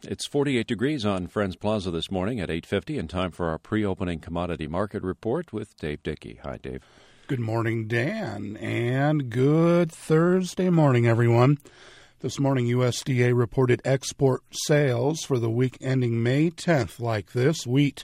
It's 48 degrees on Friends Plaza this morning at 8:50, and time for our pre-opening commodity market report with Dave Dickey. Hi, Dave. Good morning, Dan, and good Thursday morning, everyone. This morning, USDA reported export sales for the week ending May 10th like this. Wheat,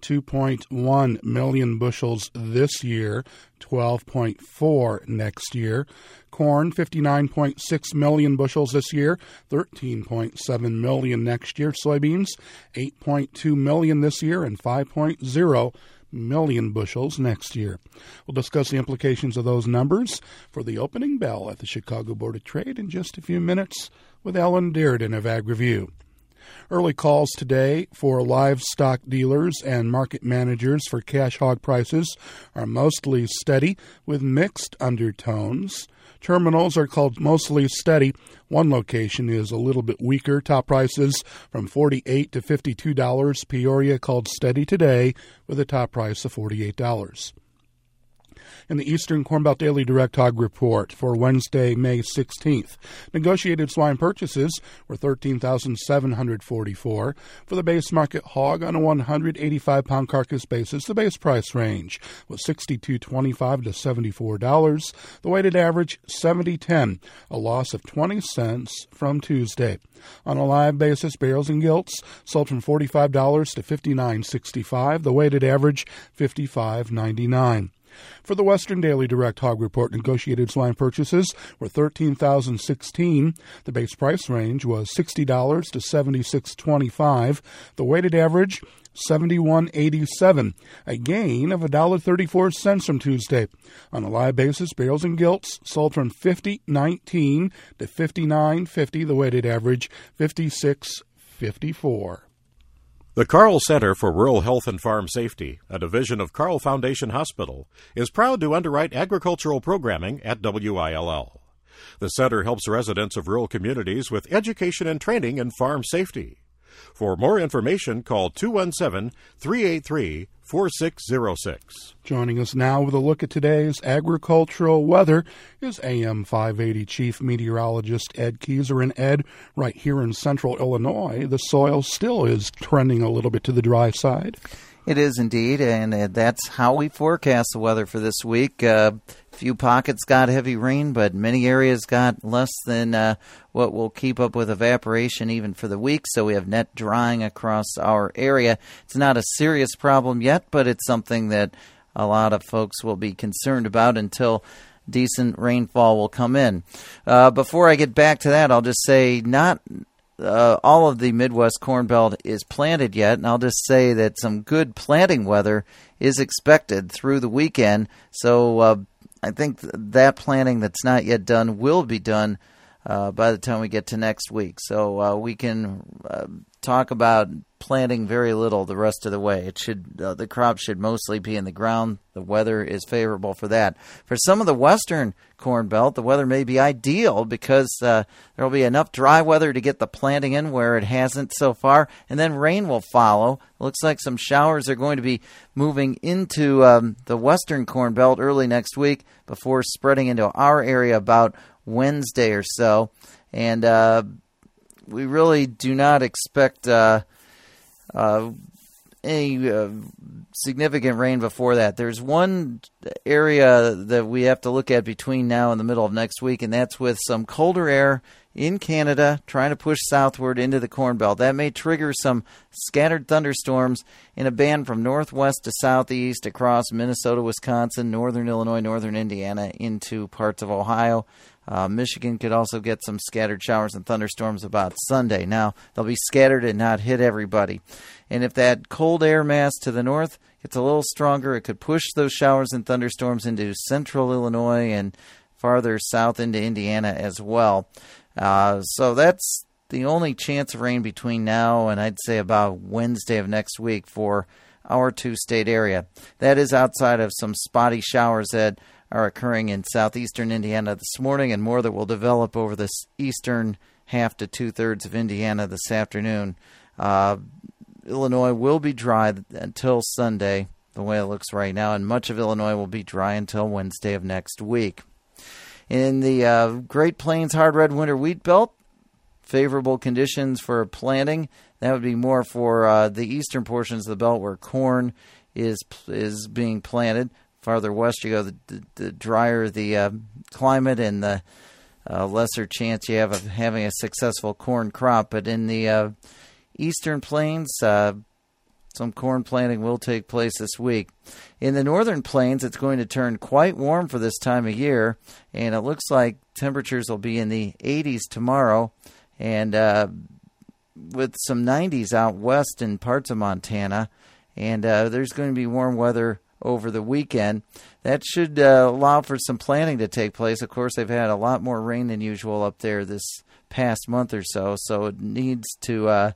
2.1 million bushels this year, 12.4 next year. Corn, 59.6 million bushels this year, 13.7 million next year. Soybeans, 8.2 million this year and 5.0 million bushels next year. We'll discuss the implications of those numbers for the opening bell at the Chicago Board of Trade in just a few minutes with Ellen Dearden of Ag Review. Early calls today for livestock dealers and market managers for cash hog prices are mostly steady with mixed undertones. Terminals are called mostly steady. One location is a little bit weaker. Top prices from $48 to $52. Peoria called steady today with a top price of $48. In the Eastern Corn Belt Daily Direct Hog Report for Wednesday, May 16th. Negotiated swine purchases were $13,744. For the base market hog on a 185-pound carcass basis, the base price range was $62.25 to $74. The weighted average, $70.10, a loss of 20 cents from Tuesday. On a live basis, bales and gilts sold from $45 to $59.65. The weighted average, $55.99. For the Western Daily Direct Hog Report, negotiated swine purchases were $13,016. The base price range was $60 to $76.25. The weighted average, $71.87, a gain of $1.34 from Tuesday. On a live basis, bales and gilts sold from $50.19 to $59.50. The weighted average, $56.54. The Carle Center for Rural Health and Farm Safety, a division of Carle Foundation Hospital, is proud to underwrite agricultural programming at WILL. The center helps residents of rural communities with education and training in farm safety. For more information, call 217-383-4606. Joining us now with a look at today's agricultural weather is AM 580 Chief Meteorologist Ed Keyser. And Ed, right here in central Illinois, the soil still is trending a little bit to the dry side. It is indeed, and that's how we forecast the weather for this week. A few pockets got heavy rain, but many areas got less than what will keep up with evaporation even for the week, so we have net drying across our area. It's not a serious problem yet, but it's something that a lot of folks will be concerned about until decent rainfall will come in. Before I get back to that, I'll just say not all of the Midwest Corn Belt is planted yet, and I'll just say that some good planting weather is expected through the weekend. So I think that planting that's not yet done will be done by the time we get to next week. So we can talk about planting very little the rest of the way. It should the crop should mostly be in the ground. The weather is favorable for that. For some of the western Corn Belt, the weather may be ideal because there will be enough dry weather to get the planting in where it hasn't so far, and then rain will follow. It looks like some showers are going to be moving into the western Corn Belt early next week before spreading into our area about Wednesday or so. And we really do not expect any significant rain before that. There's one area that we have to look at between now and the middle of next week, and that's with some colder air in Canada trying to push southward into the Corn Belt. That may trigger some scattered thunderstorms in a band from northwest to southeast across Minnesota, Wisconsin, northern Illinois, northern Indiana, into parts of Ohio. Michigan could also get some scattered showers and thunderstorms about Sunday. Now, they'll be scattered and not hit everybody. And if that cold air mass to the north gets a little stronger, it could push those showers and thunderstorms into central Illinois and farther south into Indiana as well. So that's the only chance of rain between now and I'd say about Wednesday of next week for our two-state area. That is outside of some spotty showers that are occurring in southeastern Indiana this morning and more that will develop over the eastern half to two-thirds of Indiana this afternoon. Illinois will be dry until Sunday, the way it looks right now, and much of Illinois will be dry until Wednesday of next week. In the Great Plains hard red winter wheat belt, favorable conditions for planting. That would be more for the eastern portions of the belt where corn is being planted. Farther west you go, the drier the climate and the lesser chance you have of having a successful corn crop. But in the eastern plains, some corn planting will take place this week. In the northern plains, it's going to turn quite warm for this time of year, and it looks like temperatures will be in the 80s tomorrow, and with some 90s out west in parts of Montana, and there's going to be warm weather over the weekend. That should allow for some planting to take place. Of course, they've had a lot more rain than usual up there this past month or so, so it needs to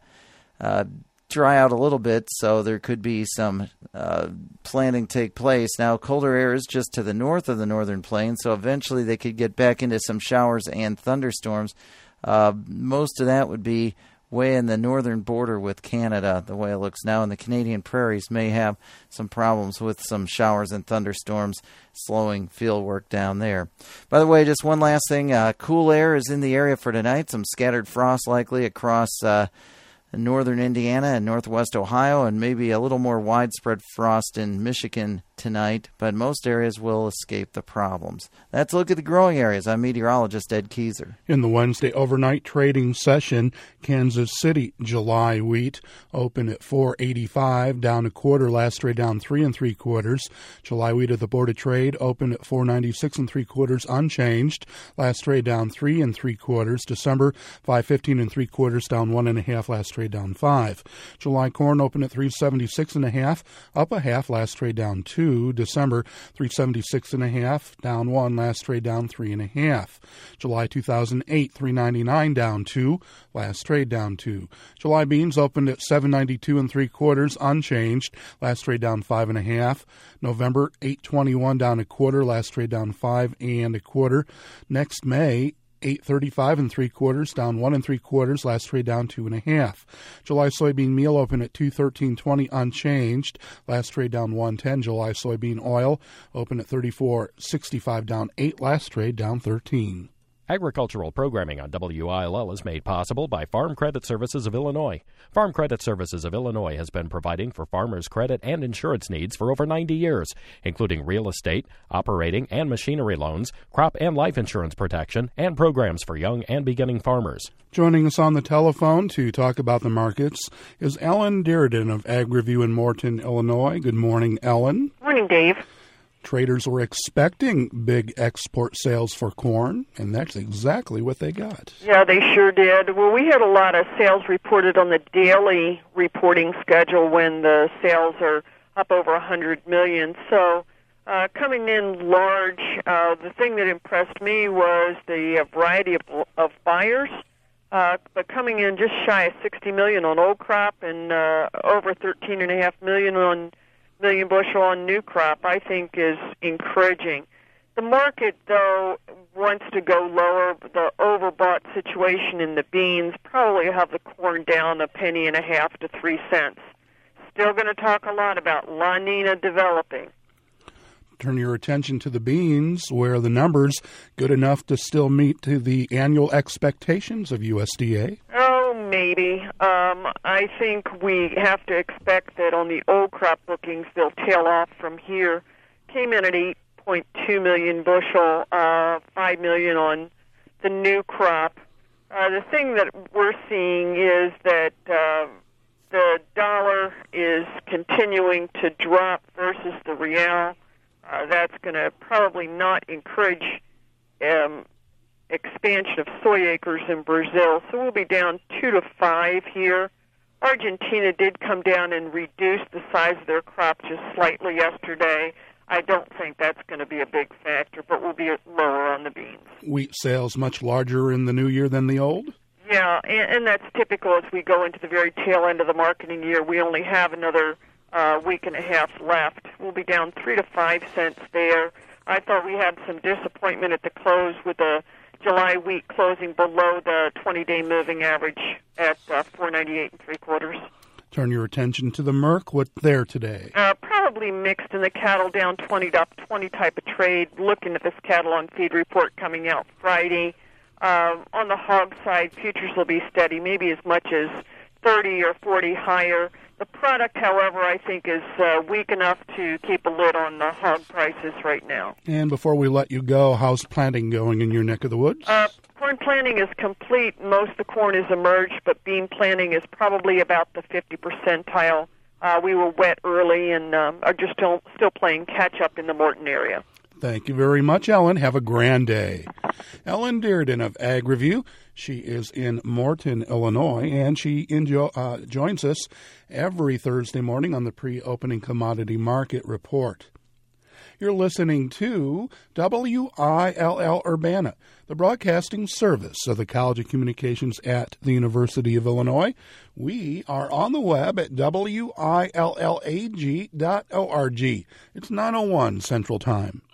dry out a little bit, so there could be some planting take place. Now, colder air is just to the north of the northern plains, so eventually they could get back into some showers and thunderstorms. Most of that would be way in the northern border with Canada, the way it looks now, and the Canadian prairies may have some problems with some showers and thunderstorms slowing field work down there. By the way, just one last thing, cool air is in the area for tonight, some scattered frost likely across northern Indiana and northwest Ohio, and maybe a little more widespread frost in Michigan tonight, but most areas will escape the problems. That's a look at the growing areas. I'm meteorologist Ed Keyser. In the Wednesday overnight trading session, Kansas City July wheat opened at $4.85, down a quarter. Last trade down 3 3/4. July wheat at the Board of Trade opened at $4.96 3/4, unchanged. Last trade down 3 3/4. December $5.15 3/4, down 1 1/2. Last trade down 5. July corn opened at $3.76 1/2, up a half. Last trade down 2. December $3.76 1/2, down 1. Last trade down 3 1/2. July 2008 $3.99, down 2. Last trade down 2. July beans opened at $7.92 3/4, unchanged. Last trade down 5 1/2. November $8.21, down a quarter. Last trade down 5 1/4. Next May $8.35 3/4, down 1 3/4. Last trade down 2 1/2. July soybean meal opened at $213.20, unchanged. Last trade down 1.10. July soybean oil opened at $34.65, down 8. Last trade down 13. Agricultural programming on WILL is made possible by Farm Credit Services of Illinois. Farm Credit Services of Illinois has been providing for farmers' credit and insurance needs for over 90 years, including real estate, operating and machinery loans, crop and life insurance protection, and programs for young and beginning farmers. Joining us on the telephone to talk about the markets is Ellen Dearden of Ag Review in Morton, Illinois. Good morning, Ellen. Morning, Dave. Traders were expecting big export sales for corn, and that's exactly what they got. Yeah, they sure did. Well, we had a lot of sales reported on the daily reporting schedule when the sales are up over 100 million. So coming in large, the thing that impressed me was the variety of buyers, but coming in just shy of 60 million on old crop and over 13.5 million bushel on new crop, I think is encouraging. The market, though, wants to go lower. The overbought situation in the beans probably have the corn down $0.015 to 3 cents. Still going to talk a lot about La Nina developing. Turn your attention to the beans, where the numbers good enough to still meet to the annual expectations of USDA. Oh, maybe. I think we have to expect that on the old crop bookings, they'll tail off from here. Came in at 8.2 million bushel, 5 million on the new crop. The thing that we're seeing is that the dollar is continuing to drop versus the real. That's going to probably not encourage expansion of soy acres in Brazil. So we'll be down 2 to 5 here. Argentina did come down and reduce the size of their crop just slightly yesterday. I don't think that's going to be a big factor, but we'll be lower on the beans. Wheat sales much larger in the new year than the old? Yeah, and that's typical as we go into the very tail end of the marketing year. We only have another week and a half left. We'll be down 3 to 5 cents there. I thought we had some disappointment at the close with the July wheat closing below the 20-day moving average at 4.98 3/4. Turn your attention to the Merc. What's there today? Probably mixed in the cattle down 20 to up 20 type of trade. Looking at this cattle on feed report coming out Friday, On the hog side, futures will be steady, maybe as much as 30 or 40 higher. The product, however, I think is weak enough to keep a lid on the hog prices right now. And before we let you go, how's planting going in your neck of the woods? Corn planting is complete. Most of the corn is emerged, but bean planting is probably about the 50 percentile. We were wet early and are just still playing catch-up in the Morton area. Thank you very much, Ellen. Have a grand day. Ellen Dearden of Ag Review. She is in Morton, Illinois, and she joins us every Thursday morning on the pre-opening commodity market report. You're listening to WILL Urbana, the broadcasting service of the College of Communications at the University of Illinois. We are on the web at WILLAG.org. It's 9:01 Central Time.